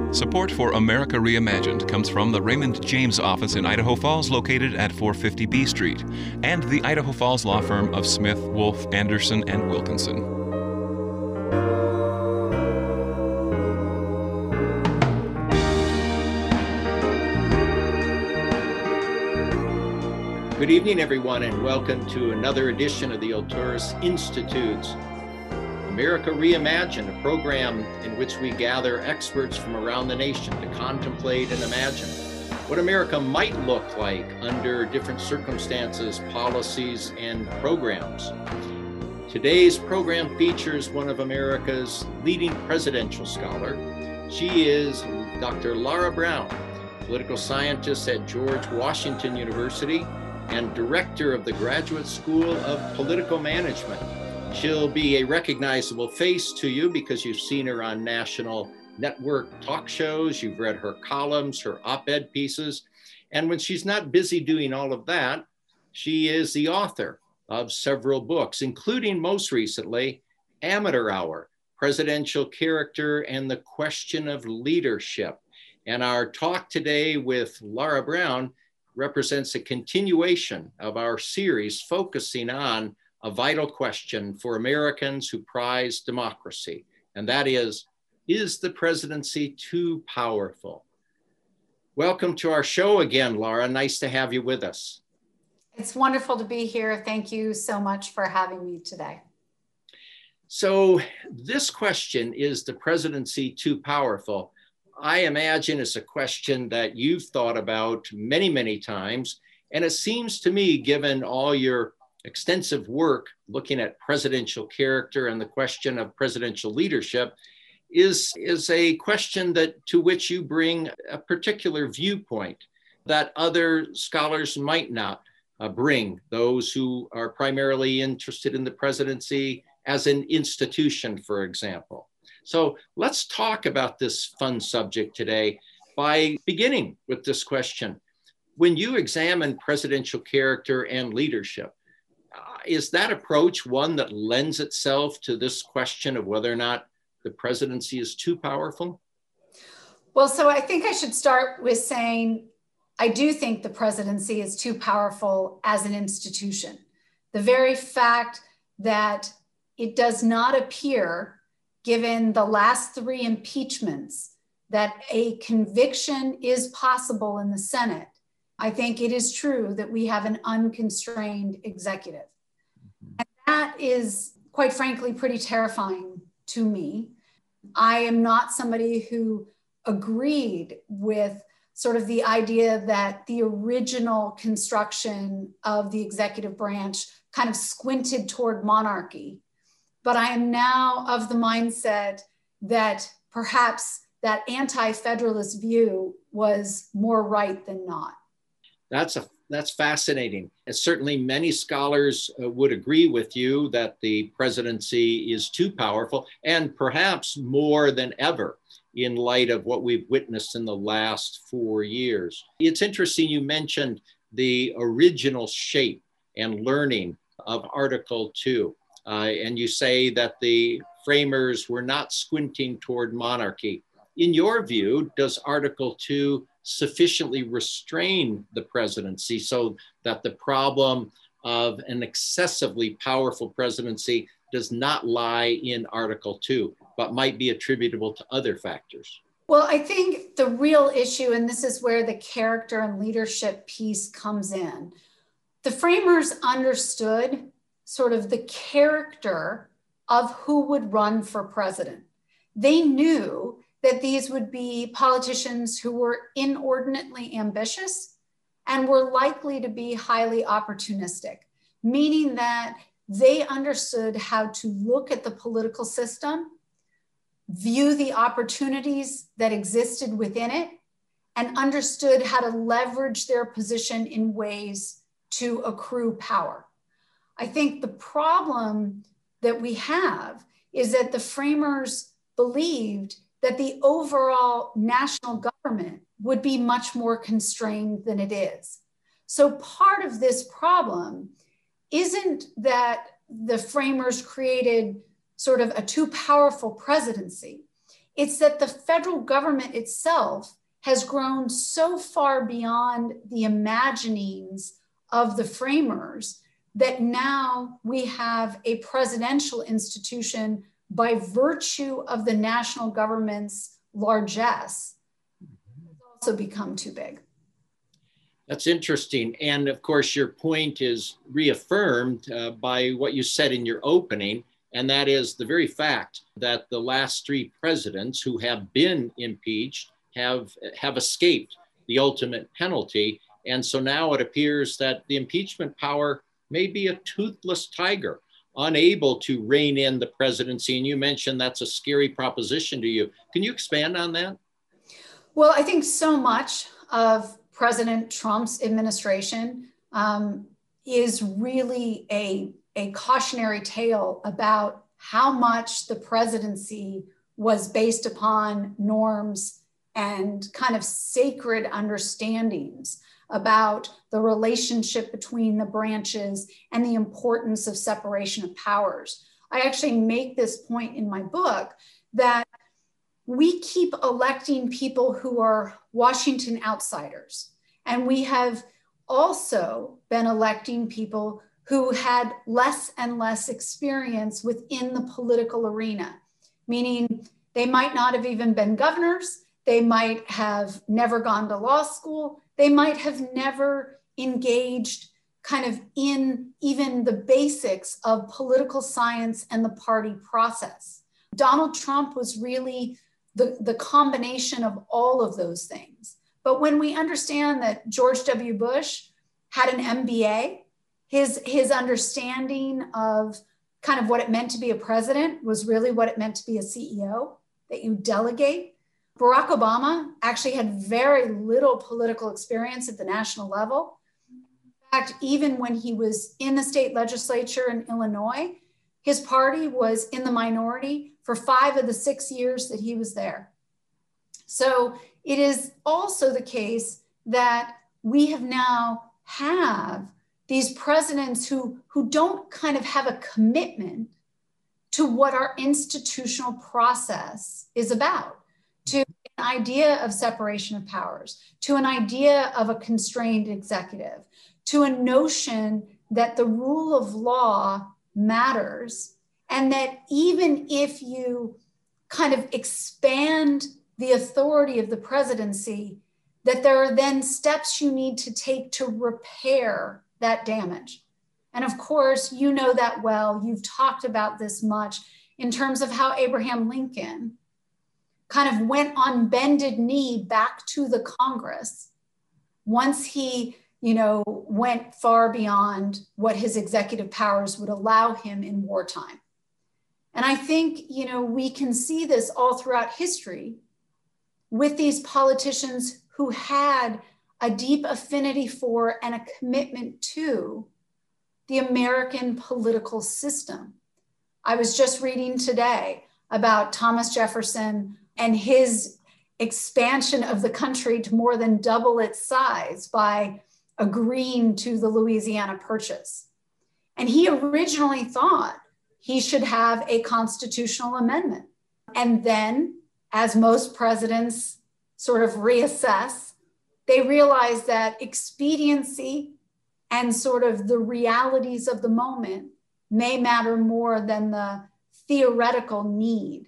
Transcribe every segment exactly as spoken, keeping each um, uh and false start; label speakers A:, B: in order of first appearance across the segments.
A: Support for America Reimagined comes from the Raymond James office in Idaho Falls, located at four fifty B Street, and the Idaho Falls law firm of Smith, Wolf, Anderson, and Wilkinson.
B: Good evening, everyone, and welcome to another edition of the Alturas Institute's America Reimagined, a program in which we gather experts from around the nation to contemplate and imagine what America might look like under different circumstances, policies, and programs. Today's program features one of America's leading presidential scholar. She is Doctor Laura Brown, political scientist at George Washington University and director of the Graduate School of Political Management. She'll be a recognizable face to you because you've seen her on national network talk shows, you've read her columns, her op-ed pieces, and when she's not busy doing all of that, she is the author of several books, including most recently, Amateur Hour, Presidential Character and the Question of Leadership. And our talk today with Laura Brown represents a continuation of our series focusing on a vital question for Americans who prize democracy, and that is, is the presidency too powerful? Welcome to our show again, Laura. Nice to have you with us.
C: It's wonderful to be here. Thank you so much for having me today.
B: So this question, is the presidency too powerful? I imagine it's a question that you've thought about many, many times. And it seems to me, given all your extensive work looking at presidential character and the question of presidential leadership, is, is a question that to which you bring a particular viewpoint that other scholars might not uh, bring, those who are primarily interested in the presidency as an institution, for example. So let's talk about this fun subject today by beginning with this question. When you examine presidential character and leadership, uh, is that approach one that lends itself to this question of whether or not the presidency is too powerful?
C: Well, so I think I should start with saying, I do think the presidency is too powerful as an institution. The very fact that it does not appear, given the last three impeachments, that a conviction is possible in the Senate, I think it is true that we have an unconstrained executive. And that is, quite frankly, pretty terrifying to me. I am not somebody who agreed with sort of the idea that the original construction of the executive branch kind of squinted toward monarchy. But I am now of the mindset that perhaps that anti-federalist view was more right than not.
B: That's a that's fascinating. And certainly many scholars uh, would agree with you that the presidency is too powerful, and perhaps more than ever in light of what we've witnessed in the last four years. It's interesting you mentioned the original shape and learning of Article two. Uh, and you say that the framers were not squinting toward monarchy. In your view, does Article two sufficiently restrain the presidency so that the problem of an excessively powerful presidency does not lie in Article two, but might be attributable to other factors?
C: Well, I think the real issue, and this is where the character and leadership piece comes in, the framers understood sort of the character of who would run for president. They knew that these would be politicians who were inordinately ambitious and were likely to be highly opportunistic, meaning that they understood how to look at the political system, view the opportunities that existed within it, and understood how to leverage their position in ways to accrue power. I think the problem that we have is that the framers believed that the overall national government would be much more constrained than it is. So part of this problem isn't that the framers created sort of a too powerful presidency. It's that the federal government itself has grown so far beyond the imaginings of the framers that now we have a presidential institution by virtue of the national government's largesse also become too big.
B: That's interesting. And of course, your point is reaffirmed uh, by what you said in your opening, and that is the very fact that the last three presidents who have been impeached have, have escaped the ultimate penalty. And so now it appears that the impeachment power may be a toothless tiger, unable to rein in the presidency. And you mentioned that's a scary proposition to you. Can you expand on that?
C: Well, I think so much of President Trump's administration um, is really a, a cautionary tale about how much the presidency was based upon norms and kind of sacred understandings about the relationship between the branches and the importance of separation of powers. I actually make this point in my book that we keep electing people who are Washington outsiders. And we have also been electing people who had less and less experience within the political arena, meaning they might not have even been governors. They might have never gone to law school. They might have never engaged kind of in even the basics of political science and the party process. Donald Trump was really the, the combination of all of those things. But when we understand that George W. Bush had an M B A, his, his understanding of kind of what it meant to be a president was really what it meant to be a C E O, that you delegate. Barack Obama actually had very little political experience at the national level. In fact, even when he was in the state legislature in Illinois, his party was in the minority for five of the six years that he was there. So it is also the case that we have now have these presidents who, who don't kind of have a commitment to what our institutional process is about, to an idea of separation of powers, to an idea of a constrained executive, to a notion that the rule of law matters, and that even if you kind of expand the authority of the presidency, that there are then steps you need to take to repair that damage. And of course, you know that well, you've talked about this much in terms of how Abraham Lincoln kind of went on bended knee back to the Congress once he, you know, went far beyond what his executive powers would allow him in wartime. And I think, you know, we can see this all throughout history with these politicians who had a deep affinity for and a commitment to the American political system. I was just reading today about Thomas Jefferson and his expansion of the country to more than double its size by agreeing to the Louisiana Purchase. And he originally thought he should have a constitutional amendment. And then, as most presidents sort of reassess, they realize that expediency and sort of the realities of the moment may matter more than the theoretical need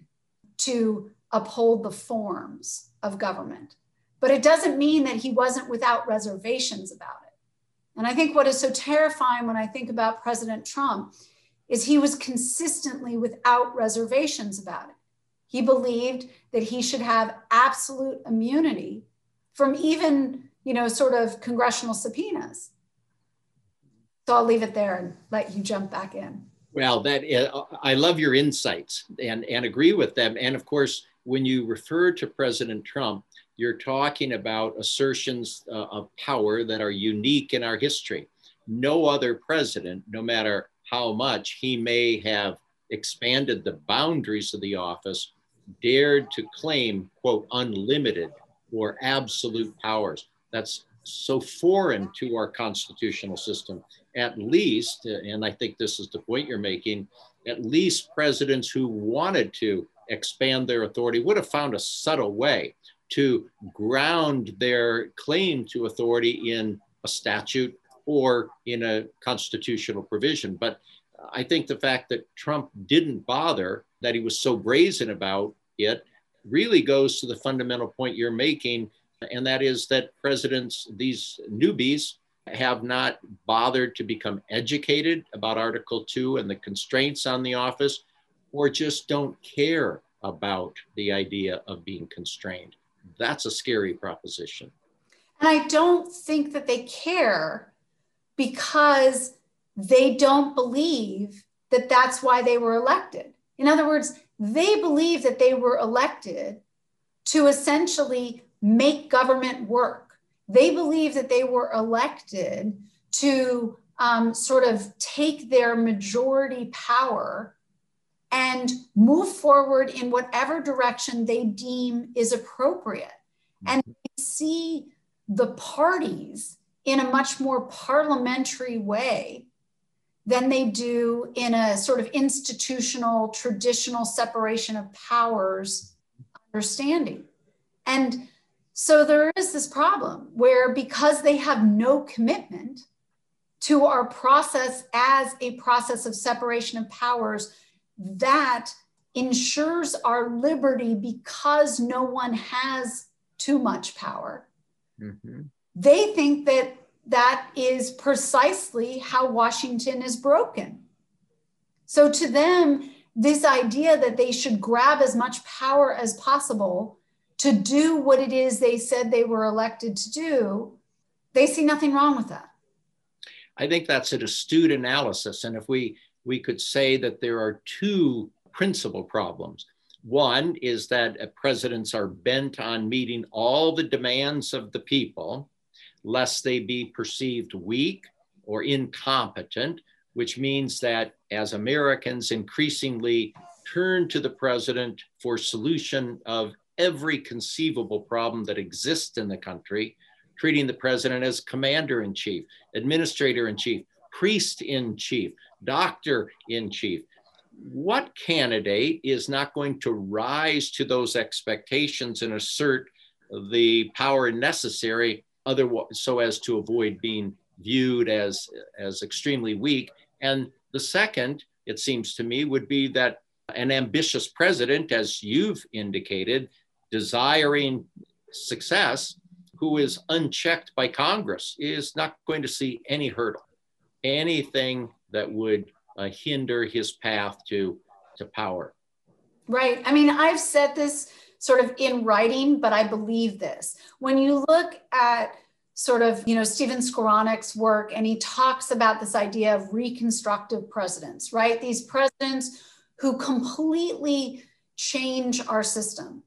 C: to uphold the forms of government. But it doesn't mean that he wasn't without reservations about it. And I think what is so terrifying when I think about President Trump is he was consistently without reservations about it. He believed that he should have absolute immunity from even, you know, sort of congressional subpoenas. So I'll leave it there and let you jump back in.
B: Well, that uh, I love your insights and, and agree with them. And of course, when you refer to President Trump, you're talking about assertions uh, of power that are unique in our history. No other president, no matter how much he may have expanded the boundaries of the office, dared to claim, quote, unlimited or absolute powers. That's so foreign to our constitutional system. At least, and I think this is the point you're making, at least presidents who wanted to expand their authority, would have found a subtle way to ground their claim to authority in a statute or in a constitutional provision. But I think the fact that Trump didn't bother, that he was so brazen about it, really goes to the fundamental point you're making, and that is that presidents, these newbies, have not bothered to become educated about Article two and the constraints on the office, or just don't care about the idea of being constrained. That's a scary proposition.
C: And I don't think that they care because they don't believe that that's why they were elected. In other words, they believe that they were elected to essentially make government work. They believe that they were elected to um, sort of take their majority power and move forward in whatever direction they deem is appropriate. And they see the parties in a much more parliamentary way than they do in a sort of institutional, traditional separation of powers understanding. And so there is this problem where, because they have no commitment to our process as a process of separation of powers that ensures our liberty because no one has too much power, mm-hmm. they think that that is precisely how Washington is broken. So to them, this idea that they should grab as much power as possible to do what it is they said they were elected to do, they see nothing wrong with that.
B: I think that's an astute analysis. And if we, we could say that there are two principal problems. One is that presidents are bent on meeting all the demands of the people, lest they be perceived weak or incompetent, which means that as Americans increasingly turn to the president for solution of every conceivable problem that exists in the country, treating the president as commander-in-chief, administrator-in-chief, priest-in-chief, doctor-in-chief. What candidate is not going to rise to those expectations and assert the power necessary otherwise, so as to avoid being viewed as, as extremely weak? And the second, it seems to me, would be that an ambitious president, as you've indicated, desiring success, who is unchecked by Congress, is not going to see any hurdle, anything that would uh, hinder his path to, to power.
C: Right. I mean, I've said this sort of in writing, but I believe this. When you look at sort of, you know, Stephen Skowronek's work, and he talks about this idea of reconstructive presidents, right? These presidents who completely change our system.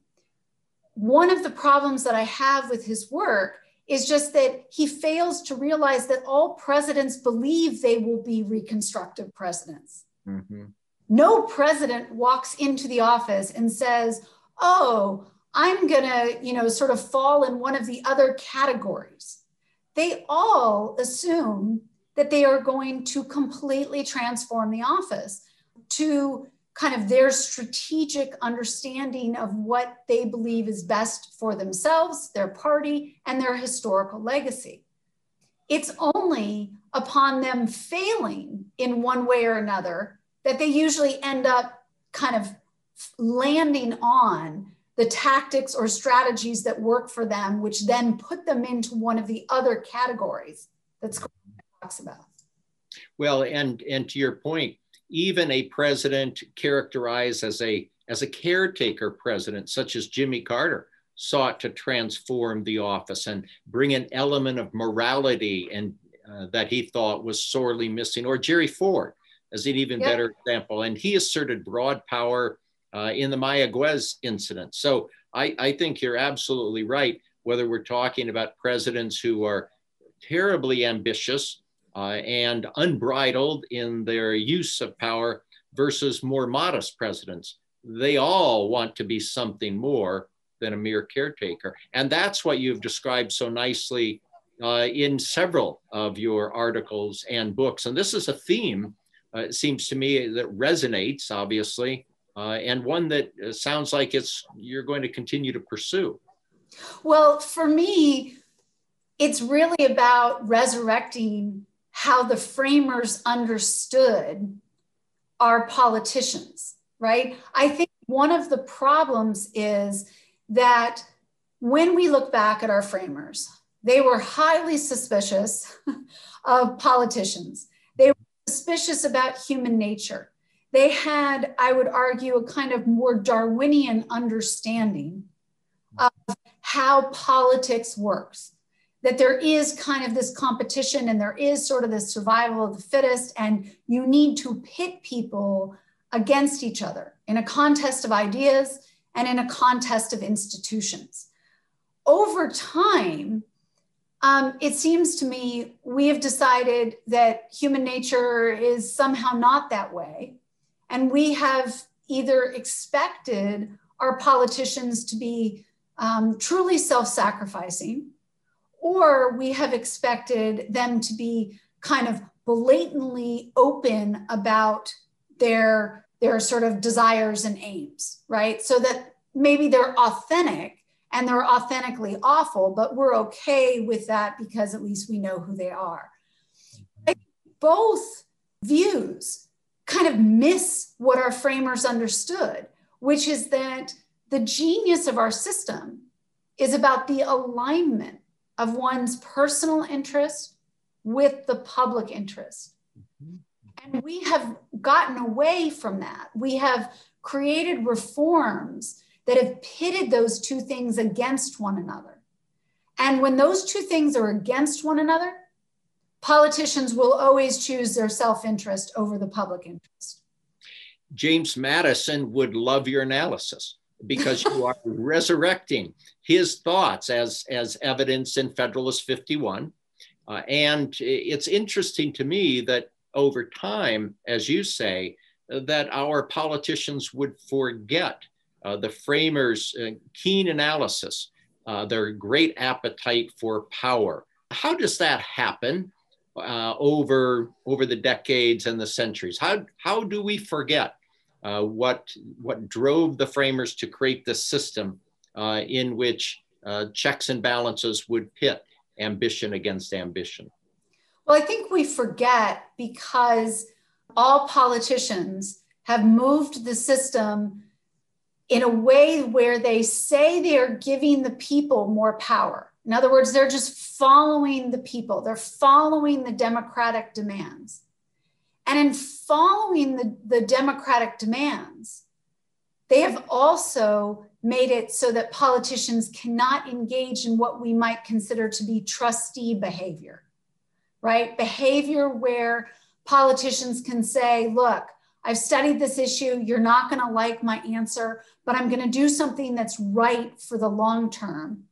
C: One of the problems that I have with his work is just that he fails to realize that all presidents believe they will be reconstructive presidents. Mm-hmm. No president walks into the office and says, oh, I'm gonna, you know, sort of fall in one of the other categories. They all assume that they are going to completely transform the office to kind of their strategic understanding of what they believe is best for themselves, their party, and their historical legacy. It's only upon them failing in one way or another that they usually end up kind of landing on the tactics or strategies that work for them, which then put them into one of the other categories that Skowronek talks about.
B: Well, and, and to your point, even a president characterized as a, as a caretaker president, such as Jimmy Carter, sought to transform the office and bring an element of morality and uh, that he thought was sorely missing, or Jerry Ford as an even yep. better example. And he asserted broad power uh, in the Mayaguez incident. So I, I think you're absolutely right, whether we're talking about presidents who are terribly ambitious uh, and unbridled in their use of power versus more modest presidents. They all want to be something more than a mere caretaker. And that's what you've described so nicely uh, in several of your articles and books. And this is a theme, uh, it seems to me, that resonates, obviously, uh, and one that sounds like it's you're going to continue to pursue.
C: Well, for me, it's really about resurrecting how the framers understood our politicians, right? I think one of the problems is that when we look back at our framers, they were highly suspicious of politicians. They were suspicious about human nature. They had, I would argue, a kind of more Darwinian understanding of how politics works, that there is kind of this competition and there is sort of this survival of the fittest, and you need to pit people against each other in a contest of ideas and in a contest of institutions. Over time, um, it seems to me we have decided that human nature is somehow not that way. And we have either expected our politicians to be um, truly self-sacrificing, or we have expected them to be kind of blatantly open about their, their sort of desires and aims, right? So that maybe they're authentic and they're authentically awful, but we're okay with that because at least we know who they are. I think both views kind of miss what our framers understood, which is that the genius of our system is about the alignment of one's personal interest with the public interest. And we have gotten away from that. We have created reforms that have pitted those two things against one another. And when those two things are against one another, politicians will always choose their self-interest over the public interest.
B: James Madison would love your analysis because you are resurrecting his thoughts as, as evidence in Federalist fifty-one. Uh, and it's interesting to me that over time, as you say, uh, that our politicians would forget uh, the framers' uh, keen analysis, uh, their great appetite for power. How does that happen uh, over, over the decades and the centuries? How, how do we forget uh, what, what drove the framers to create this system uh, in which uh, checks and balances would pit ambition against ambition?
C: Well, I think we forget because all politicians have moved the system in a way where they say they're giving the people more power. In other words, they're just following the people. They're following the democratic demands. And in following the, the democratic demands, they have also made it so that politicians cannot engage in what we might consider to be trustee behavior, right? Behavior where politicians can say, look, I've studied this issue. You're not going to like my answer, but I'm going to do something that's right for the long term.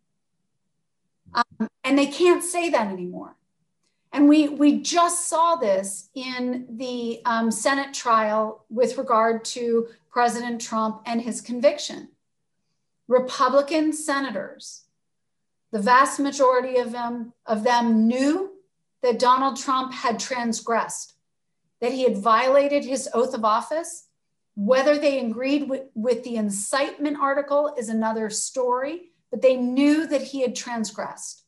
C: Um, and they can't say that anymore. And we, we just saw this in the um, Senate trial with regard to President Trump and his conviction. Republican senators, the vast majority of them, of them knew that Donald Trump had transgressed, that he had violated his oath of office. Whether they agreed with, with the incitement article is another story, but they knew that he had transgressed.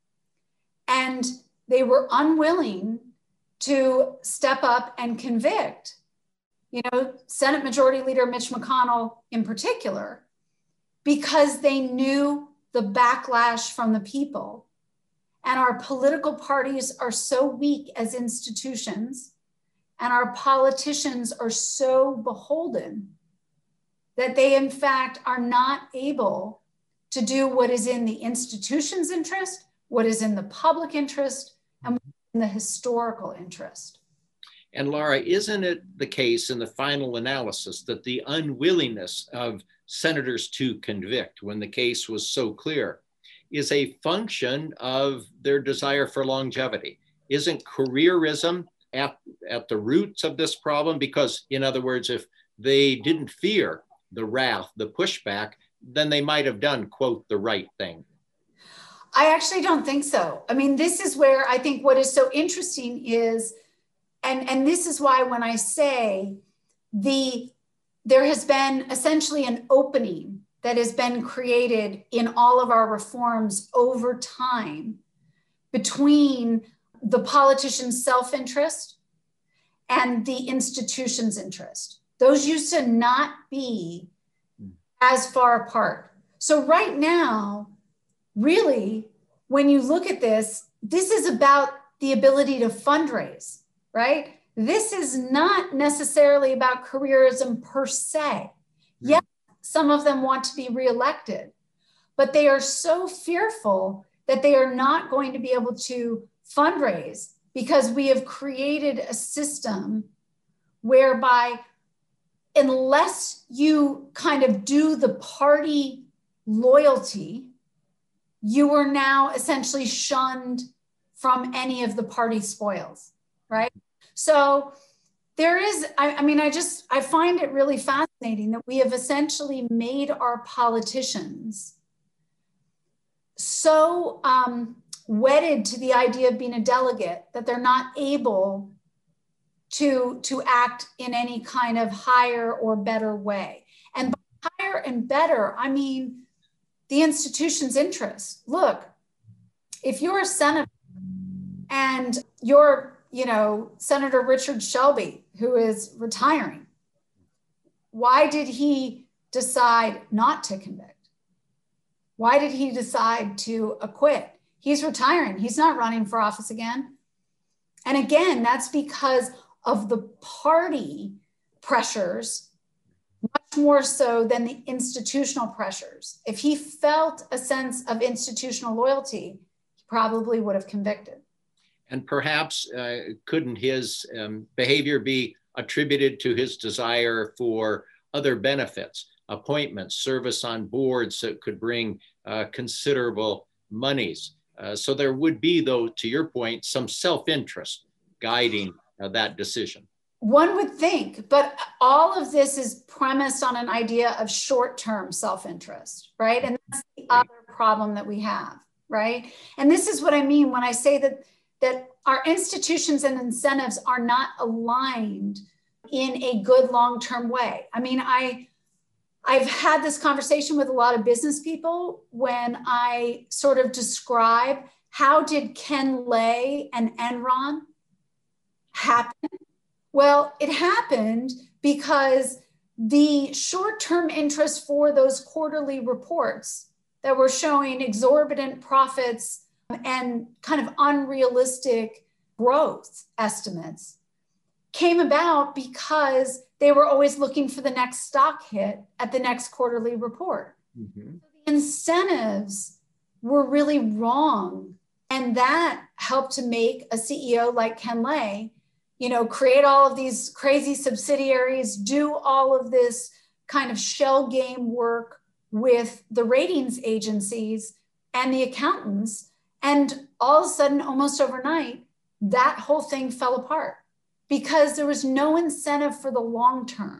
C: And they were unwilling to step up and convict, you know, Senate Majority Leader Mitch McConnell in particular, because they knew the backlash from the people. And our political parties are so weak as institutions, and our politicians are so beholden that they, in fact, are not able to do what is in the institution's interest, what is in the public interest, and what is in the historical interest.
B: And Laura, isn't it the case in the final analysis that the unwillingness of senators to convict when the case was so clear is a function of their desire for longevity? Isn't careerism at, at the roots of this problem? Because, in other words, if they didn't fear the wrath, the pushback, then they might have done, quote, the right thing.
C: I actually don't think so. I mean, this is where I think what is so interesting is, and, and this is why when I say the there has been essentially an opening that has been created in all of our reforms over time between the politician's self-interest and the institution's interest. Those used to not be as far apart. So right now, really, when you look at this, this is about the ability to fundraise, right? This is not necessarily about careerism per se. Yes, some of them want to be reelected, but they are so fearful that they are not going to be able to fundraise because we have created a system whereby unless you kind of do the party loyalty, you are now essentially shunned from any of the party spoils, right? So there is, I, I mean, I just, I find it really fascinating that we have essentially made our politicians so um, wedded to the idea of being a delegate that they're not able to, to act in any kind of higher or better way. And by higher and better, I mean the institution's interest. Look, if you're a senator and you're, you know, Senator Richard Shelby, who is retiring, why did he decide not to convict? Why did he decide to acquit? He's retiring. He's not running for office again. And again, that's because of the party pressures, much more so than the institutional pressures. If he felt a sense of institutional loyalty, he probably would have convicted.
B: And perhaps uh, couldn't his um, behavior be attributed to his desire for other benefits, appointments, service on boards that could bring uh, considerable monies? Uh, so there would be, though, to your point, some self-interest guiding uh, that decision.
C: One would think, but all of this is premised on an idea of short-term self-interest, right? And that's the other problem that we have, right? And this is what I mean when I say that that our institutions and incentives are not aligned in a good long-term way. I mean, I, I've had this conversation with a lot of business people when I sort of describe how did Ken Lay and Enron happen? Well, it happened because the short-term interest for those quarterly reports that were showing exorbitant profits and kind of unrealistic growth estimates came about because they were always looking for the next stock hit at the next quarterly report. Mm-hmm. The incentives were really wrong. And that helped to make a C E O like Ken Lay, you know, create all of these crazy subsidiaries, do all of this kind of shell game work with the ratings agencies and the accountants. And all of a sudden, almost overnight, that whole thing fell apart because there was no incentive for the long term.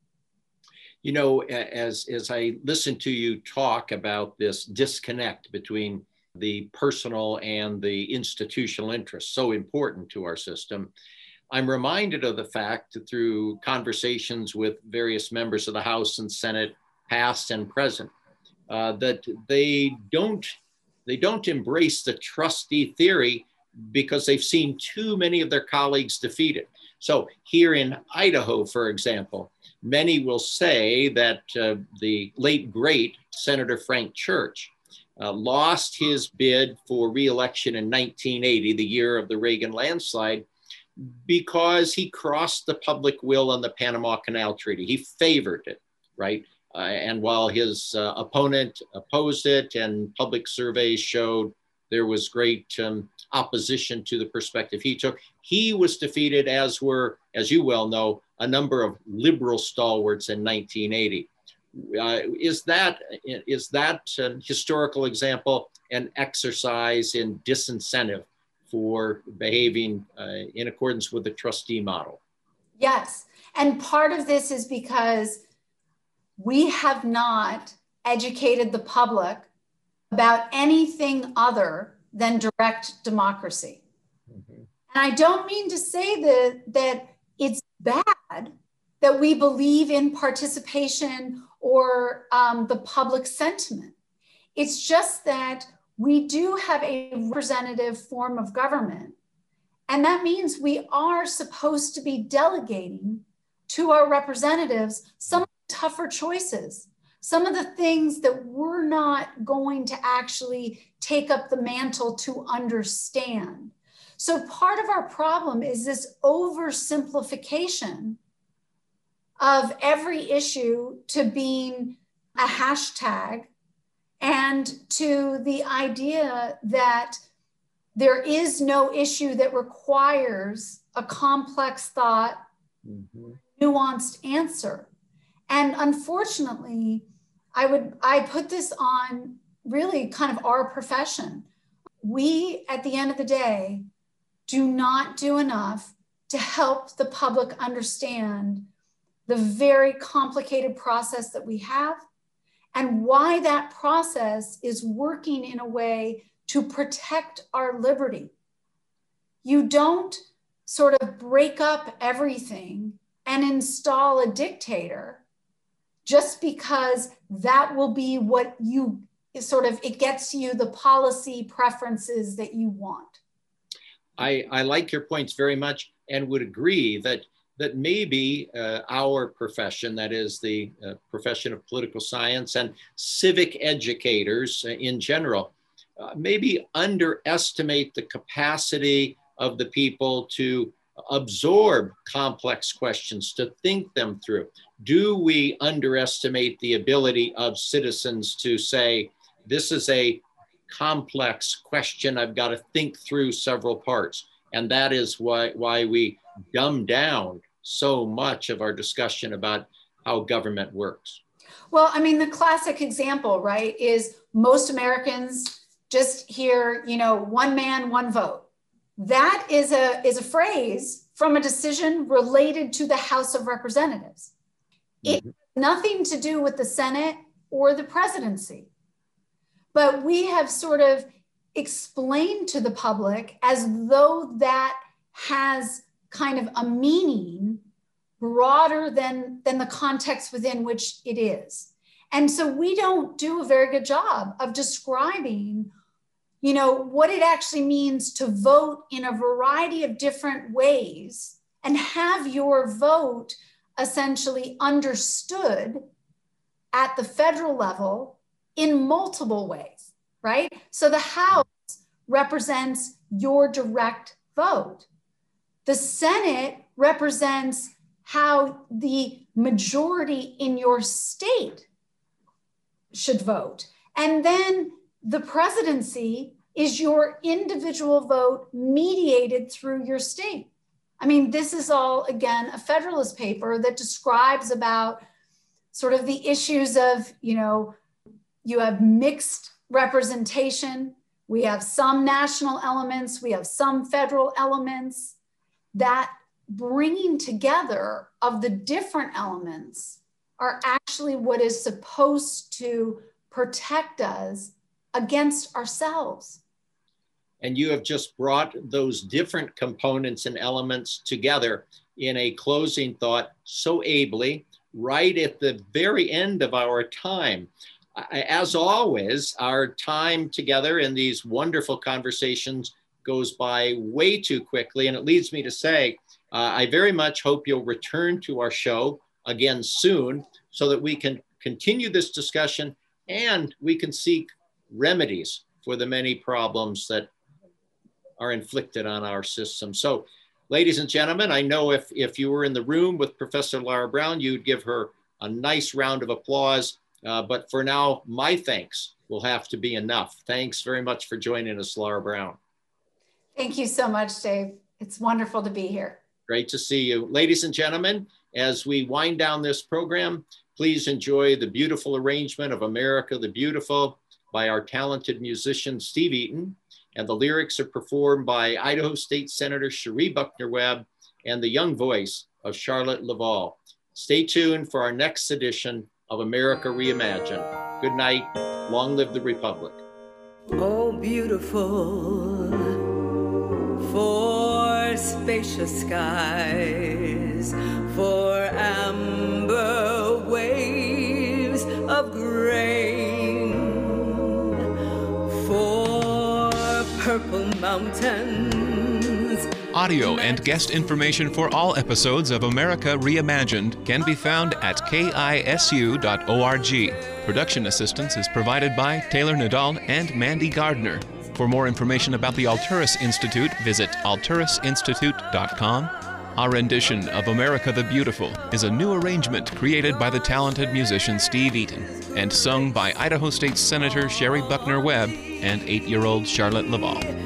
B: You know, as, as I listen to you talk about this disconnect between the personal and the institutional interests, so important to our system, I'm reminded of the fact that through conversations with various members of the House and Senate, past and present, uh, that they don't They don't embrace the trustee theory because they've seen too many of their colleagues defeated. So here in Idaho, for example, many will say that uh, the late, great Senator Frank Church uh, lost his bid for re-election in nineteen eighty, the year of the Reagan landslide, because he crossed the public will on the Panama Canal Treaty. He favored it, right? Uh, and while his uh, opponent opposed it and public surveys showed there was great um, opposition to the perspective he took, he was defeated, as were, as you well know, a number of liberal stalwarts in nineteen eighty. Uh, is that, is that an historical example an exercise in disincentive for behaving uh, in accordance with the trustee model?
C: Yes. And part of this is because we have not educated the public about anything other than direct democracy. Mm-hmm. And I don't mean to say that, that it's bad, that we believe in participation or um, the public sentiment. It's just that we do have a representative form of government. And that means we are supposed to be delegating to our representatives some of the tougher choices, some of the things that we're not going to actually take up the mantle to understand. So part of our problem is this oversimplification of every issue to being a hashtag and to the idea that there is no issue that requires a complex thought, mm-hmm. nuanced answer. And unfortunately, I would I put this on really kind of our profession. We, at the end of the day, do not do enough to help the public understand the very complicated process that we have and why that process is working in a way to protect our liberty. You don't sort of break up everything and install a dictator just because that will be what you sort of, it gets you the policy preferences that you want.
B: I, I like your points very much and would agree that that maybe uh, our profession, that is the uh, profession of political science and civic educators uh, in general, uh, maybe underestimate the capacity of the people to absorb complex questions, to think them through. Do we underestimate the ability of citizens to say, this is a complex question, I've got to think through several parts? And that is why, why we dumb down so much of our discussion about how government works.
C: Well, I mean, the classic example, right, is most Americans just hear, you know, one man, one vote. That is a, is a phrase from a decision related to the House of Representatives. It has nothing to do with the Senate or the presidency. But we have sort of explained to the public as though that has kind of a meaning broader than, than the context within which it is. And so we don't do a very good job of describing, you know, what it actually means to vote in a variety of different ways and have your vote essentially understood at the federal level in multiple ways, right? So the House represents your direct vote. The Senate represents how the majority in your state should vote. And then the presidency is your individual vote mediated through your state. I mean, this is all, again, a Federalist paper that describes about sort of the issues of, you know, you have mixed representation. We have some national elements. We have some federal elements. That bringing together of the different elements are actually what is supposed to protect us against ourselves.
B: And you have just brought those different components and elements together in a closing thought so ably, right at the very end of our time. As always, our time together in these wonderful conversations goes by way too quickly. And it leads me to say, uh, I very much hope you'll return to our show again soon so that we can continue this discussion and we can seek remedies for the many problems that are inflicted on our system. So, ladies and gentlemen, I know if, if you were in the room with Professor Lara Brown, you'd give her a nice round of applause. Uh, but for now, my thanks will have to be enough. Thanks very much for joining us, Lara Brown.
C: Thank you so much, Dave. It's wonderful to be here.
B: Great to see you. Ladies and gentlemen, as we wind down this program, please enjoy the beautiful arrangement of America the Beautiful by our talented musician, Steve Eaton. And the lyrics are performed by Idaho State Senator Cherie Buckner Webb and the young voice of Charlotte Laval. Stay tuned for our next edition of America Reimagined. Good night. Long live the Republic.
D: Oh, beautiful for spacious skies, for am of grain, for purple mountains.
A: Audio and guest information for all episodes of America Reimagined can be found at K I S U dot org. Production assistance is provided by Taylor Nadal and Mandy Gardner. For more information about the Alturas Institute, visit alturas institute dot com. Our rendition of America the Beautiful is a new arrangement created by the talented musician Steve Eaton and sung by Idaho State Senator Sherry Buckner Webb and eight-year-old Charlotte Laval.